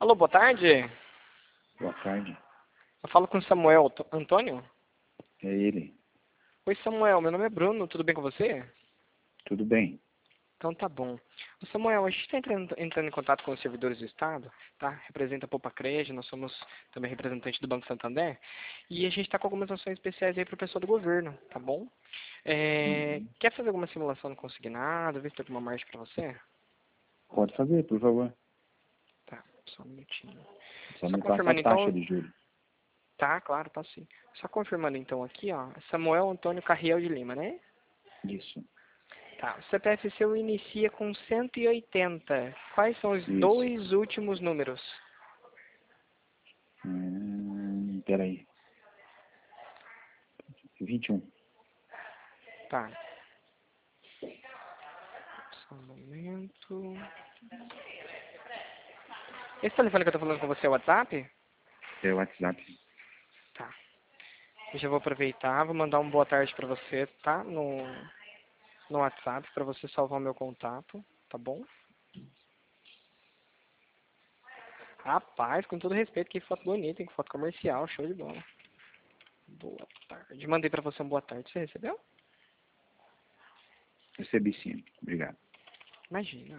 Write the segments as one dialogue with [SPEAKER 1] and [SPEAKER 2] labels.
[SPEAKER 1] Alô, boa tarde.
[SPEAKER 2] Boa tarde.
[SPEAKER 1] Eu falo com o Samuel Antônio.
[SPEAKER 2] É ele.
[SPEAKER 1] Oi, Samuel. Meu nome é Bruno. Tudo bem com você?
[SPEAKER 2] Tudo bem?
[SPEAKER 1] Então tá bom. Ô, Samuel, a gente está entrando em contato com os servidores do Estado, tá? Representa a Poupa Crede, nós somos também representantes do Banco Santander. E a gente está com algumas ações especiais aí para o pessoal do governo, tá bom?
[SPEAKER 2] Uhum.
[SPEAKER 1] Quer fazer alguma simulação no consignado? Ver se tem alguma margem para você?
[SPEAKER 2] Pode fazer, por favor.
[SPEAKER 1] Tá, só um minutinho.
[SPEAKER 2] Só
[SPEAKER 1] Só
[SPEAKER 2] me passa a
[SPEAKER 1] confirmando
[SPEAKER 2] taxa
[SPEAKER 1] então.
[SPEAKER 2] de juros.
[SPEAKER 1] Tá, claro, tá sim. Só confirmando então aqui, ó. Samuel Antônio Carriel de Lima, né?
[SPEAKER 2] Isso.
[SPEAKER 1] Tá, o CPF seu inicia com 180. Quais são os
[SPEAKER 2] Isso.
[SPEAKER 1] dois últimos números?
[SPEAKER 2] Peraí. 21.
[SPEAKER 1] Tá. Só um momento. Esse telefone que eu tô falando com você é o WhatsApp?
[SPEAKER 2] É o WhatsApp.
[SPEAKER 1] Tá. Eu já vou aproveitar, vou mandar uma boa tarde pra você, tá? No WhatsApp, pra você salvar o meu contato, tá bom? Rapaz, com todo respeito, que foto bonita, hein? Que foto comercial, show de bola. Boa tarde. Mandei pra você uma boa tarde. Você recebeu?
[SPEAKER 2] Recebi sim. Obrigado.
[SPEAKER 1] Imagina.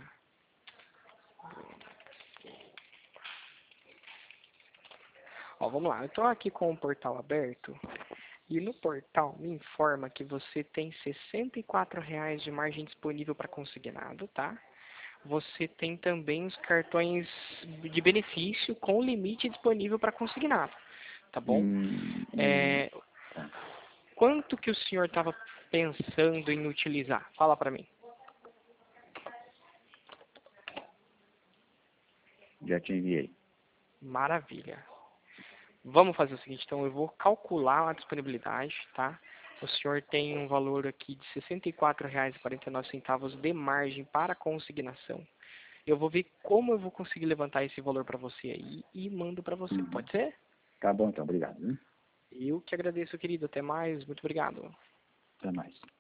[SPEAKER 1] Ó, vamos lá. Eu tô aqui com o portal aberto. E no portal me informa que você tem R$ 64,00 de margem disponível para consignado, tá? Você tem também os cartões de benefício com limite disponível para consignado, tá bom? É,
[SPEAKER 2] Tá.
[SPEAKER 1] quanto que o senhor estava pensando em utilizar? Fala para mim.
[SPEAKER 2] Já te enviei.
[SPEAKER 1] Maravilha. Vamos fazer o seguinte, então eu vou calcular a disponibilidade, tá? O senhor tem um valor aqui de R$ 64,49 de margem para consignação. Eu vou ver como eu vou conseguir levantar esse valor para você aí e mando para você.
[SPEAKER 2] Uhum.
[SPEAKER 1] Pode ser?
[SPEAKER 2] Tá bom, então. Obrigado. Hein?
[SPEAKER 1] Eu que agradeço, querido. Até mais. Muito obrigado.
[SPEAKER 2] Até mais.